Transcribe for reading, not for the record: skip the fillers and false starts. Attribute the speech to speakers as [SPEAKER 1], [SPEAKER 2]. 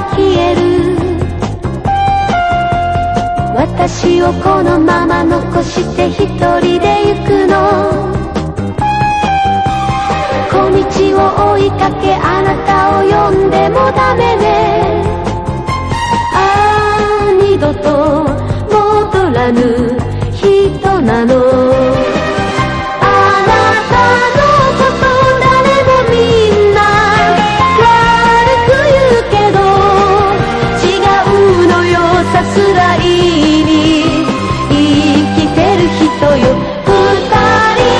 [SPEAKER 1] 消える。私をこのまま残して一人で行くの。小道を追いかけあなたを呼んでもダメね。ああ二度と戻らぬ